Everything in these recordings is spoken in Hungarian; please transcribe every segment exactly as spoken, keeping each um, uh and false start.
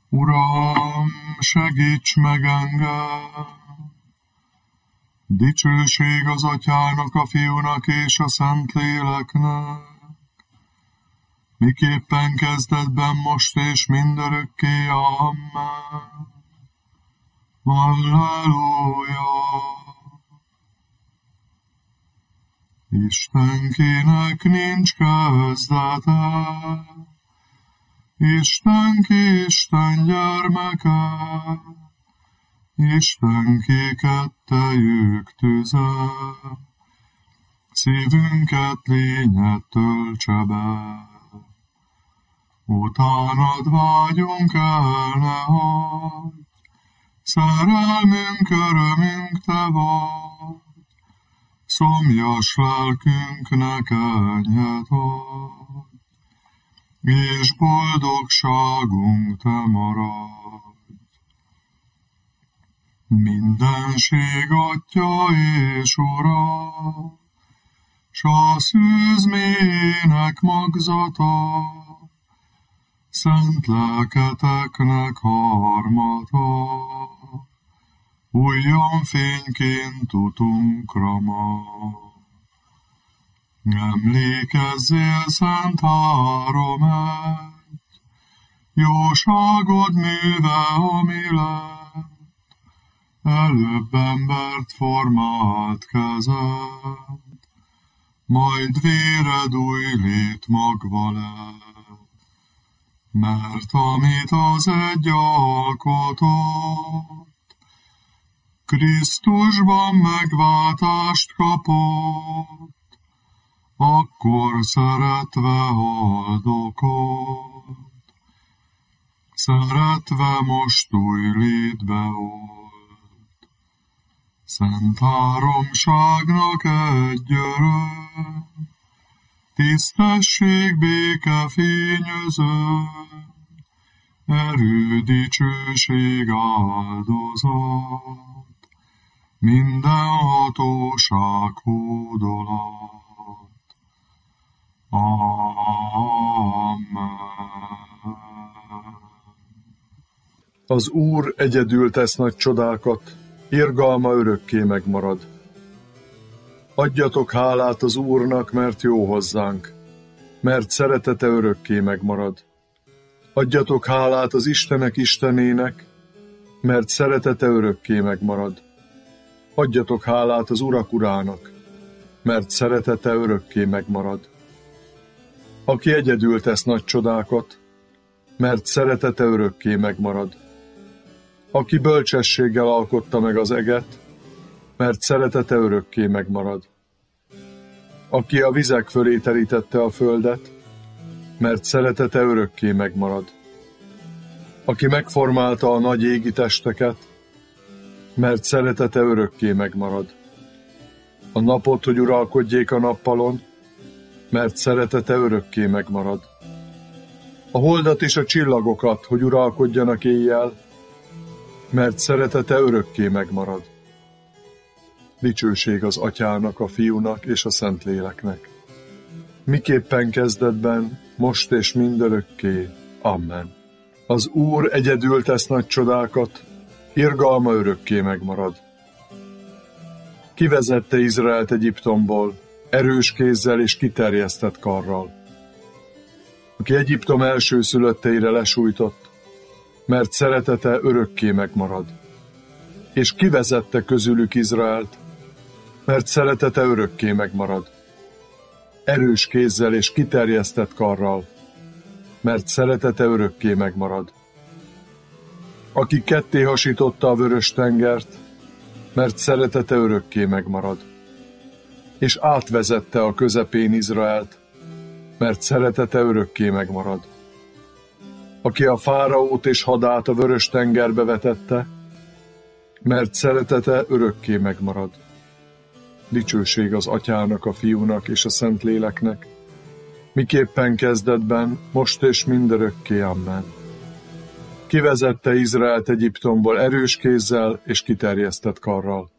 Uram, segíts meg engem! Dicsőség az Atyának, a Fiúnak és a Szentléleknek, miképpen kezdetben, most és mindörökké. Amen. Halleluja! Istenkinek nincs kezdete, Istenki Isten gyermeke, Istenki kettejük tüze, szívünket lényet töltse be. Utánad vágyunk el, ne hagyj, szerelmünk, örömünk te vagy, szomjas lelkünknek enyhet adj, és boldogságunk te maradj. Mindenség Atya és Ura, s a szűzmének magzata, szent lelketeknek harmata, újjon fényként utunkra majd. Emlékezzél, Szent Három egy, jóságod műve, ami lett, előbb embert formált kezed, majd véred új lét magva lett. Mert amit az egy alkotott, Krisztusban megváltást kapott, akkor szeretve haldokolt, szeretve most új létbe volt. Szent Háromságnak egy örök, tisztesség, béke fényöző, erő, dicsőség, áldozat, minden hatóság hódolat. Amen. Az Úr egyedül tesz nagy csodákat, irgalma örökké megmarad. Adjatok hálát az Úrnak, mert jó hozzánk, mert szeretete örökké megmarad. Adjatok hálát az Istenek Istenének, mert szeretete örökké megmarad. Adjatok hálát az Urak Urának, mert szeretete örökké megmarad. Aki egyedül tesz nagy csodákat, mert szeretete örökké megmarad. Aki bölcsességgel alkotta meg az eget, mert szeretete örökké megmarad. Aki a vizek fölé terítette a földet, mert szeretete örökké megmarad. Aki megformálta a nagy égi testeket, mert szeretete örökké megmarad. A napot, hogy uralkodjék a nappalon, mert szeretete örökké megmarad. A holdat és a csillagokat, hogy uralkodjanak éjjel, mert szeretete örökké megmarad. Dicsőség az Atyának, a Fiúnak és a Szentléleknek, miképpen kezdetben, most és mindörökké. Amen. Az Úr egyedül tesz nagy csodákat, irgalma örökké megmarad. Kivezette Izraelt Egyiptomból, erős kézzel és kiterjesztett karral. Aki Egyiptom elsőszülötteire lesújtott, mert szeretete örökké megmarad. És kivezette közülük Izraelt, mert szeretete örökké megmarad. Erős kézzel és kiterjesztett karral, mert szeretete örökké megmarad. Aki ketté hasította a vörös tengert, mert szeretete örökké megmarad. És átvezette a közepén Izraelt, mert szeretete örökké megmarad. Aki a fáraót és hadát a vörös tengerbe vetette, mert szeretete örökké megmarad. Dicsőség az Atyának, a Fiúnak és a Szentléleknek, miképpen kezdetben, most és mindörökké. Amen. Kivezette Izraelt Egyiptomból erős kézzel és kiterjesztett karral.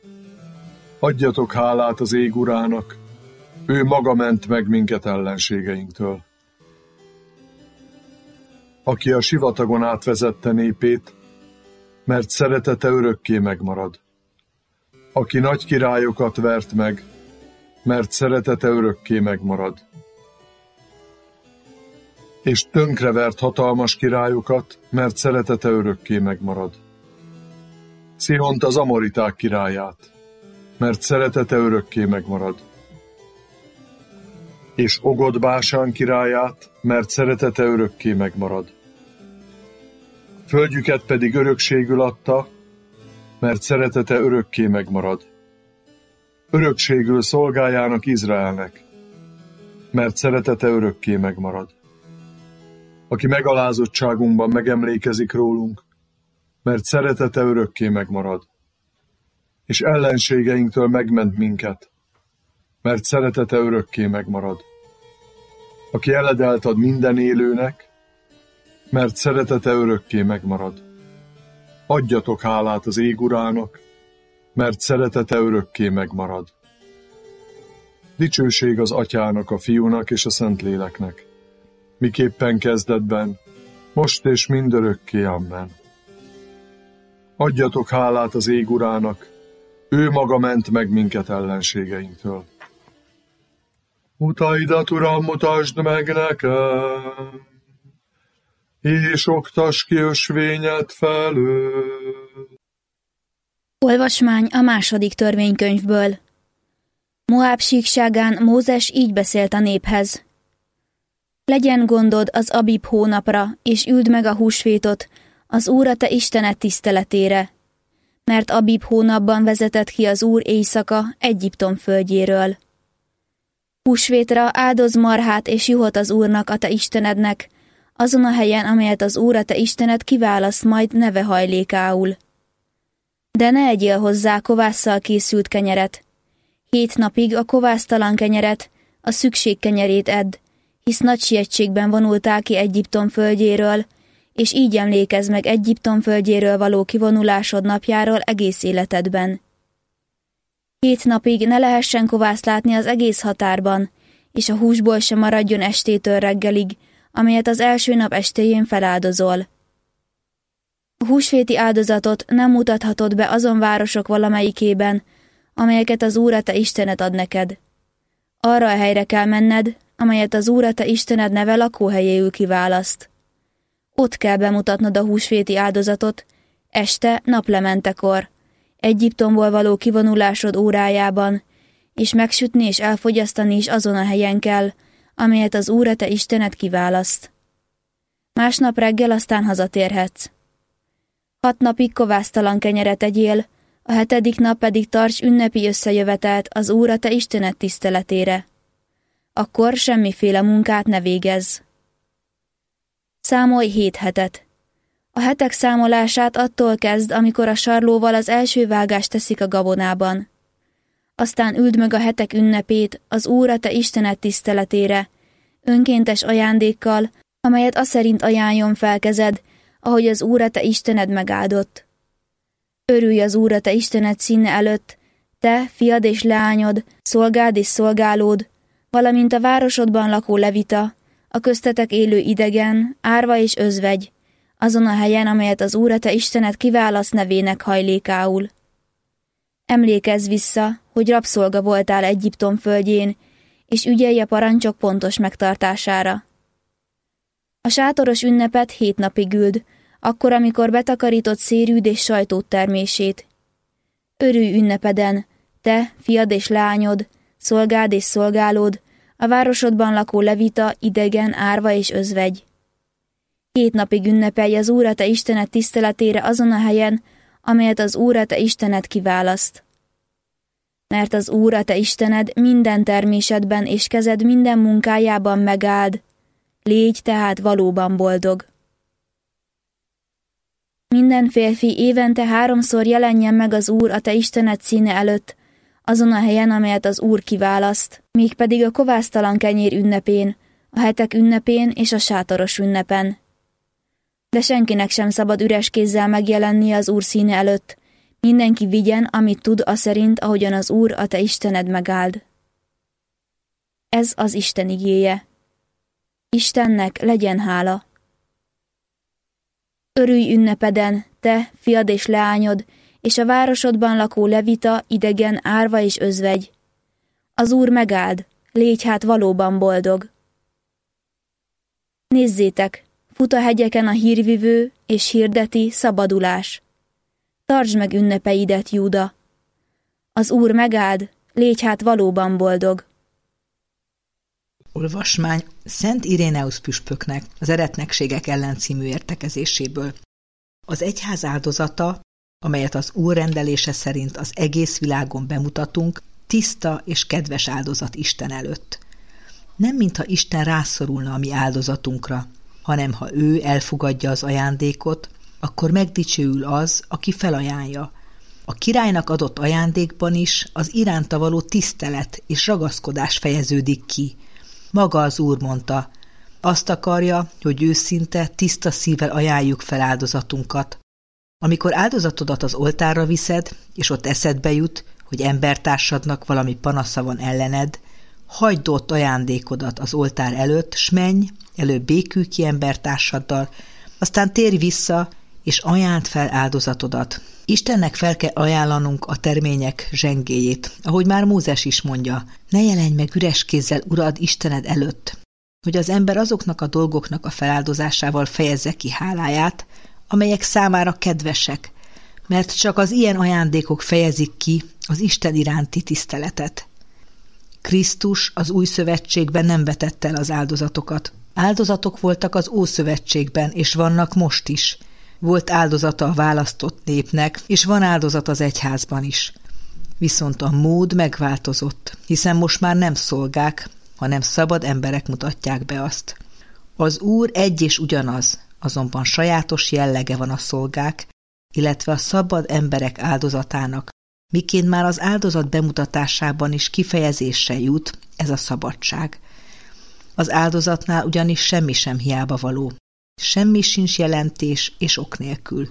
Adjatok hálát az ég Urának, ő maga ment meg minket ellenségeinktől. aki a sivatagon átvezette népét, mert szeretete örökké megmarad. Aki nagy királyokat vert meg, mert szeretete örökké megmarad. És tönkrevert hatalmas királyokat, mert szeretete örökké megmarad. Szihont az amoriták királyát, mert szeretete örökké megmarad. És Ogod Básán királyát, mert szeretete örökké megmarad. Földjüket pedig örökségül adta, mert szeretete örökké megmarad. Örökségül szolgájának Izraelnek, mert szeretete örökké megmarad. Aki megalázottságunkban megemlékezik rólunk, mert szeretete örökké megmarad. És ellenségeinktől megment minket, mert szeretete örökké megmarad. Aki eledelt ad minden élőnek, mert szeretete örökké megmarad. Adjatok hálát az ég urának, mert szeretete örökké megmarad. Dicsőség az Atyának, a Fiúnak és a Szentléleknek, miképpen kezdetben, most és mindörökké, amen. Adjatok hálát az ég urának, ő maga ment meg minket ellenségeinktől. Utaidat, Uram, mutasd meg nekem, és oktass ki ösvényed felől. Olvasmány a második törvénykönyvből. Moáb síkságán Mózes így beszélt a néphez. Legyen gondod az Abib hónapra, és üld meg a húsvétot az Úr a te Istened tiszteletére, mert Abib hónapban vezetett ki az Úr éjszaka Egyiptom földjéről. Húsvétra áldoz marhát és juhot az Úrnak, a te Istenednek, azon a helyen, amelyet az Úr a te Istened kiválaszt majd neve hajlékául. De ne egyél hozzá kovásszal készült kenyeret. Hét napig a kovásztalan kenyeret, a szükség kenyerét edd, hisz nagy sietségben vonultál ki Egyiptom földjéről, és így emlékezz meg Egyiptom földjéről való kivonulásod napjáról egész életedben. Hét napig ne lehessen kovászt látni az egész határban, és a húsból sem maradjon estétől reggelig, amelyet az első nap estéjén feláldozol. A húsvéti áldozatot nem mutathatod be azon városok valamelyikében, amelyeket az Úr a te Istened ad neked. Arra a helyre kell menned, amelyet az Úr a te Istened neve lakóhelyéül kiválaszt. Ott kell bemutatnod a húsvéti áldozatot, este naplementekor, Egyiptomból való kivonulásod órájában, és megsütni és elfogyasztani is azon a helyen kell, amelyet az Úr a te Istened kiválaszt. Másnap reggel aztán hazatérhetsz. Hat napig kovásztalan kenyeret egyél, a hetedik nap pedig tarts ünnepi összejövetelt az Úr a te Istened tiszteletére. Akkor semmiféle munkát ne végezz. Számolj hét hetet. A hetek számolását attól kezd, amikor a sarlóval az első vágást teszik a gabonában. Aztán üld meg a hetek ünnepét az Úr a te Istened tiszteletére, önkéntes ajándékkal, amelyet aszerint ajánljon fel kezed, ahogy az Úr a te Istened megáldott. Örülj az Úr a te Istened színe előtt, te, fiad és leányod, szolgád és szolgálód, valamint a városodban lakó levita, a köztetek élő idegen, árva és özvegy, azon a helyen, amelyet az Úr a te Istened kiválaszt nevének hajlékául. Emlékezz vissza, hogy rabszolga voltál Egyiptom földjén, és ügyelj a parancsok pontos megtartására. A sátoros ünnepet hét napig üld, akkor, amikor betakarított szérűd és sajtót termését. Örülj ünnepeden, te, fiad és leányod, szolgád és szolgálód, a városodban lakó levita, idegen, árva és özvegy. Hét napig ünnepelj az Úr a te Istened tiszteletére azon a helyen, amelyet az Úr a te Istened kiválaszt. Mert az Úr a te Istened minden termésedben és kezed minden munkájában megáld, légy tehát valóban boldog. Minden férfi évente háromszor jelenjen meg az Úr a te Istened színe előtt, azon a helyen, amelyet az Úr kiválaszt, mégpedig a kovásztalan kenyér ünnepén, a hetek ünnepén és a sátoros ünnepen. De senkinek sem szabad üres kézzel megjelennie az Úr színe előtt, mindenki vigyen, amit tud aszerint, ahogyan az Úr a te Istened megáld. Ez az Isten igéje. Istennek legyen hála. Örülj ünnepeden, te, fiad és leányod, és a városodban lakó levita, idegen, árva és özvegy. Az Úr megáld, légy hát valóban boldog. Nézzétek, fut a hegyeken a hírvivő, és hirdeti szabadulás. Tartsd meg ünnepeidet, Júda! Az Úr megáld, légy hát valóban boldog. Olvasmány Szent Iréneusz püspöknek az Eretnekségek ellen című értekezéséből. Az egyház áldozata, amelyet az Úr rendelése szerint az egész világon bemutatunk, tiszta és kedves áldozat Isten előtt. Nem mintha Isten rászorulna a mi áldozatunkra, hanem ha ő elfogadja az ajándékot, akkor megdicsőül az, aki felajánlja. A királynak adott ajándékban is az iránta való tisztelet és ragaszkodás fejeződik ki. Maga az Úr mondta, azt akarja, hogy őszinte, tiszta szívvel ajánljuk fel áldozatunkat. Amikor áldozatodat az oltárra viszed, és ott eszedbe jut, hogy embertársadnak valami panasza van ellened, hagyd ott ajándékodat az oltár előtt, s menj, előbb békülj ki embertársaddal, aztán térj vissza, és ajánd fel áldozatodat. Istennek fel kell ajánlanunk a termények zsengéjét, ahogy már Mózes is mondja, ne jelenj meg üres kézzel, Urad, Istened előtt, hogy az ember azoknak a dolgoknak a feláldozásával fejezze ki háláját, amelyek számára kedvesek, mert csak az ilyen ajándékok fejezik ki az Isten iránti tiszteletet. Krisztus az új szövetségben nem vetett el az áldozatokat. Áldozatok voltak az Ószövetségben, és vannak most is. Volt áldozata a választott népnek, és van áldozat az egyházban is. Viszont a mód megváltozott, hiszen most már nem szolgák, hanem szabad emberek mutatják be azt. Az Úr egy és ugyanaz, azonban sajátos jellege van a szolgák, illetve a szabad emberek áldozatának, miként már az áldozat bemutatásában is kifejezésre jut ez a szabadság. Az áldozatnál ugyanis semmi sem hiába való. Semmi sincs jelentés és ok nélkül.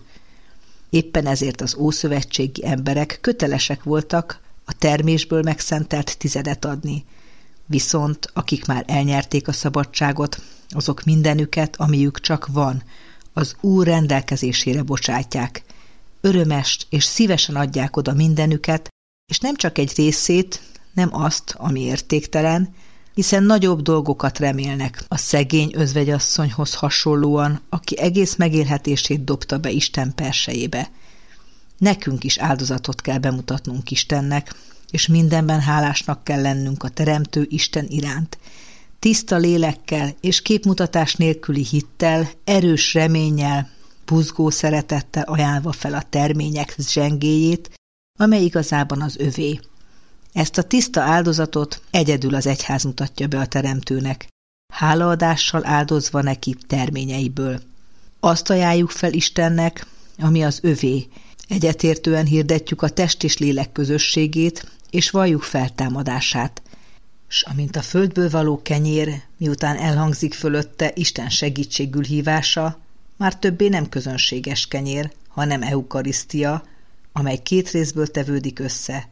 Éppen ezért az ószövetségi emberek kötelesek voltak a termésből megszentelt tizedet adni. Viszont akik már elnyerték a szabadságot, azok mindenüket, amiük csak van, az Úr rendelkezésére bocsátják. Örömest és szívesen adják oda mindenüket, és nem csak egy részét, nem azt, ami értéktelen, hiszen nagyobb dolgokat remélnek a szegény özvegyasszonyhoz hasonlóan, aki egész megélhetését dobta be Isten persejébe. Nekünk is áldozatot kell bemutatnunk Istennek, és mindenben hálásnak kell lennünk a Teremtő Isten iránt. Tiszta lélekkel és képmutatás nélküli hittel, erős reménnyel, buzgó szeretettel ajánlva fel a termények zsengéjét, amely igazában az övé. Ezt a tiszta áldozatot egyedül az egyház mutatja be a Teremtőnek, hálaadással áldozva neki terményeiből. Azt ajánljuk fel Istennek, ami az övé, egyetértően hirdetjük a test és lélek közösségét, és valljuk feltámadását. S amint a földből való kenyér, miután elhangzik fölötte Isten segítségül hívása, már többé nem közönséges kenyér, hanem eukarisztia, amely két részből tevődik össze,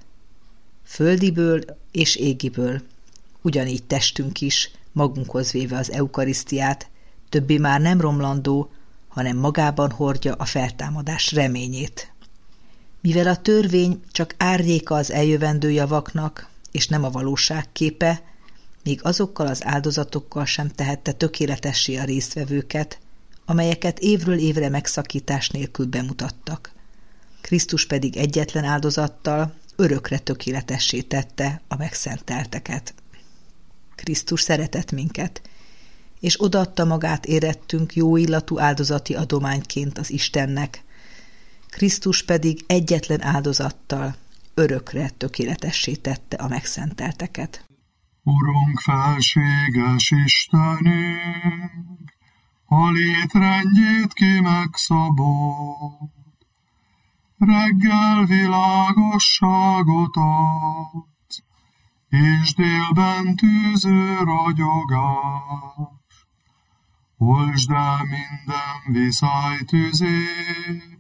földiből és égiből. Ugyanígy testünk is, magunkhoz véve az eukarisztiát, többé már nem romlandó, hanem magában hordja a feltámadás reményét. Mivel a törvény csak árnyéka az eljövendő javaknak, és nem a valóság képe, még azokkal az áldozatokkal sem tehette tökéletessé a résztvevőket, amelyeket évről évre megszakítás nélkül bemutattak. Krisztus pedig egyetlen áldozattal örökre tökéletessé tette a megszentelteket. Krisztus szeretett minket, és odaadta magát érettünk jó illatú áldozati adományként az Istennek. Krisztus pedig egyetlen áldozattal örökre tökéletessé tette a megszentelteket. Urunk, felséges Istenünk, a létrendjét ki megszabott, reggel világosságot adsz, és délben tűző ragyogás. Olsd el minden viszálytüzét,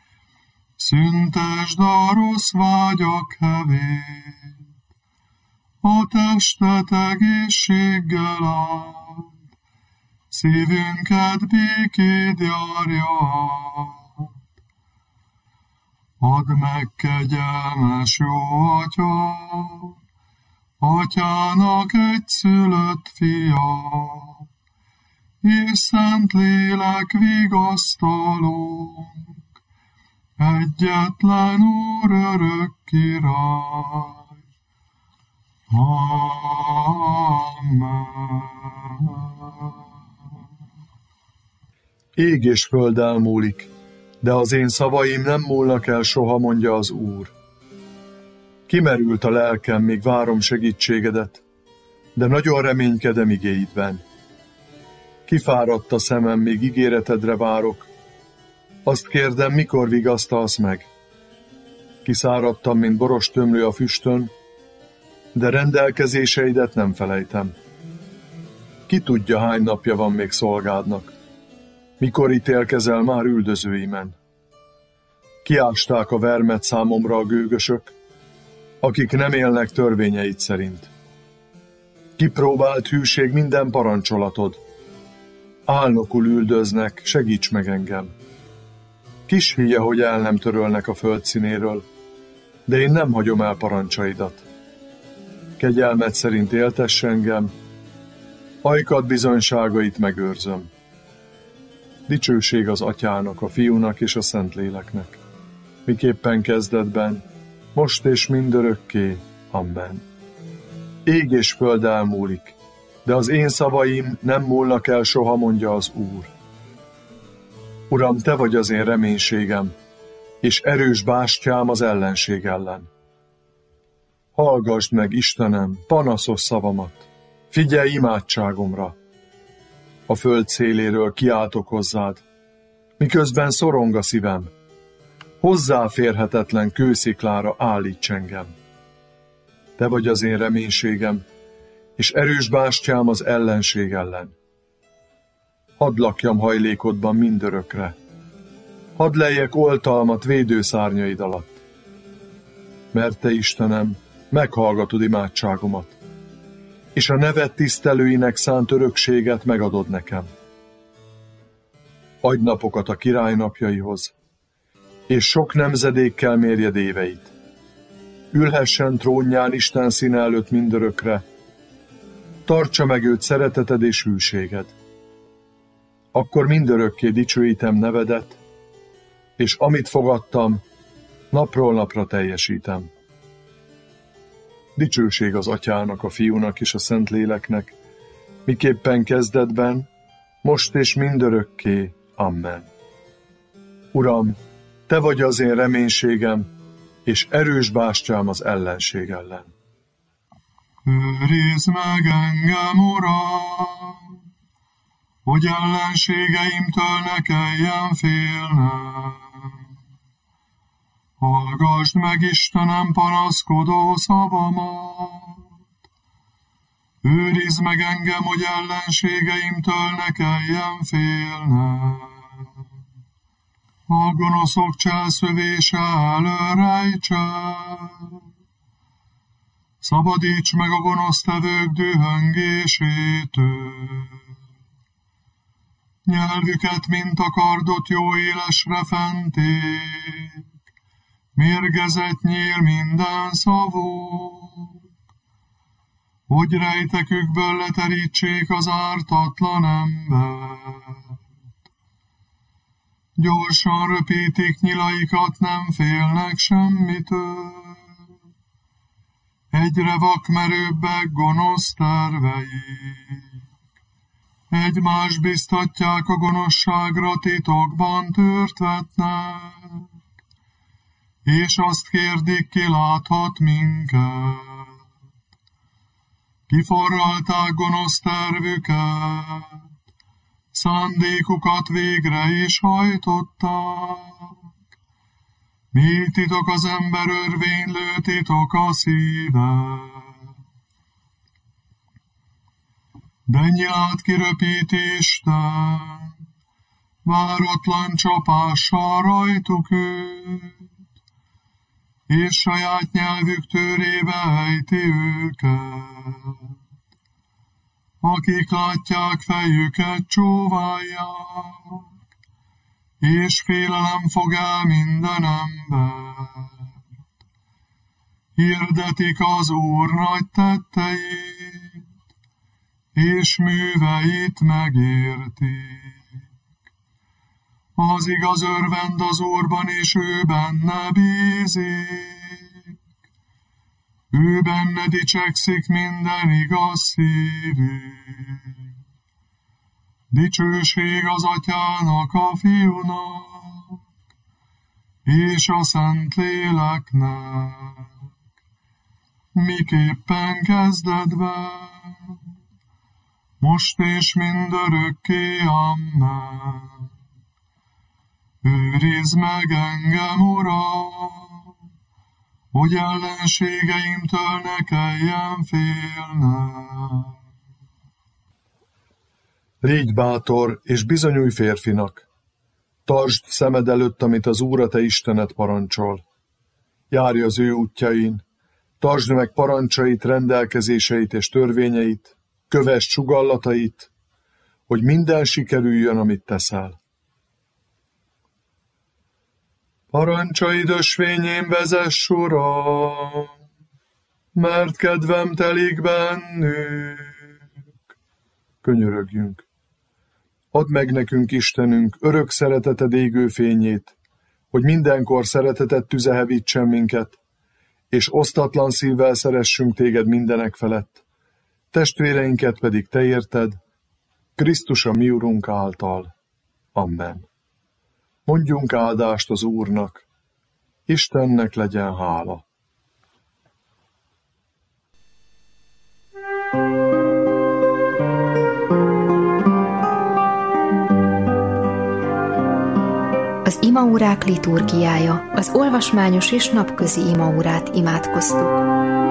szüntesd a rossz vágyak hevét, a testet egészséggel áld, szívünket békéd járja. Add meg kegyelmes jó Atya, Atyának egyszülött fia, és Szent Lélek vigasztalónk, egyetlen Úr örök király. Amen. Ég és föld elmúlik, de az én szavaim nem múlnak el soha, mondja az Úr. Kimerült a lelkem, még várom segítségedet, de nagyon reménykedem igéidben. Kifáradt a szemem, még ígéretedre várok. Azt kérdem, mikor vigasztalsz meg? Kiszáradtam, mint boros tömlő a füstön, de rendelkezéseidet nem felejtem. Ki tudja, hány napja van még szolgádnak? Mikor ítélkezel már üldözőimen? Kiásták a vermet számomra a gőgösök, akik nem élnek törvényeid szerint. Kipróbált hűség minden parancsolatod. Álnokul üldöznek, segíts meg engem. Kis hülye, hogy el nem törölnek a föld színéről, de én nem hagyom el parancsaidat. Kegyelmed szerint éltess engem, ajkad bizonyságait megőrzöm. Dicsőség az Atyának, a Fiúnak és a Szentléleknek, miképpen kezdetben, most és mindörökké. Amen. Ég és föld elmúlik, de az én szavaim nem múlnak el soha, mondja az Úr. Uram, te vagy az én reménységem, és erős bástyám az ellenség ellen. Hallgasd meg, Istenem, panaszos szavamat, figyelj imádságomra. A föld széléről kiáltok hozzád, miközben szorong a szívem. Hozzáférhetetlen kősziklára állíts engem. Te vagy az én reménységem, és erős bástyám az ellenség ellen. Hadd lakjam hajlékodban mindörökre. Hadd lejjek oltalmat védőszárnyaid alatt. Mert te, Istenem, meghallgatod imádságomat, és a neved tisztelőinek szánt örökséget megadod nekem. Adj napokat a király napjaihoz, és sok nemzedékkel mérjed éveit. Ülhessen trónján Isten színe előtt mindörökre, tartsa meg őt szereteted és hűséged. Akkor mindörökké dicsőítem nevedet, és amit fogadtam, napról napra teljesítem. Dicsőség az Atyának, a Fiúnak és a Szentléleknek, miképpen kezdetben, most és mindörökké. Amen. Uram, te vagy az én reménységem, és erős bástyám az ellenség ellen. Őrizd meg engem, Uram, hogy ellenségeimtől ne kelljen félnem. Hallgasd meg, Istenem, panaszkodó szavamat. Őrizd meg engem, hogy ellenségeimtől ne kelljen félnem. A gonoszok cselszövése elől rejtsen. Szabadíts meg a gonosztevők dühöngésétől. Nyelvüket, mint a kardot, jó élesre fenték. Mérgezet nyíl minden szavuk, hogy rejtekükből leterítsék az ártatlan embert. Gyorsan röpítik nyilaikat, nem félnek semmitől. Egyre vakmerőbbek gonosz terveik. Egymást biztatják a gonoszságra, titokban tört vetnek, és azt kérdik, ki láthat minket. Kiforralták gonosz tervüket, szándékukat végre is hajtották. Mi titok az ember örvénylő, titok a szíve. De nyilát kiröpíti Isten, váratlan csapással rajtuk őt, és saját nyelvük tőrébe ejti őket. akik látják, fejüket csóválják, és félelem fog el minden embert. Hirdetik az Úr nagy tetteit, és műveit megértik. Az igaz örvend az Úrban, és ő benne bízik. Ő benne dicsekszik minden igaz szívű. Dicsőség az Atyának, a Fiúnak, és a Szentléleknek, miképpen kezdetben, most és mindörökké, amen. Őrizd meg engem, Uram, hogy ellenségeimtől ne kelljen félnem. Légy bátor, és bizonyulj férfinak. Tartsd szemed előtt, amit az Úr a te Istened parancsol. Járj az ő útjain, tartsd meg parancsait, rendelkezéseit és törvényeit, kövess sugallatait, hogy minden sikerüljön, amit teszel. Parancsaid ösvényén vezess, Uram, mert kedvem telik bennük. Könyörögjünk. Add meg nekünk, Istenünk, örök szereteted égő fényét, hogy mindenkor szereteted tüze hevítsen minket, és osztatlan szívvel szeressünk téged mindenek felett, testvéreinket pedig te érted, Krisztus a mi Urunk által. Amen. Mondjunk áldást az Úrnak, Istennek legyen hála. Az imaórák liturgiája, az olvasmányos és napközi imaórát imádkoztuk.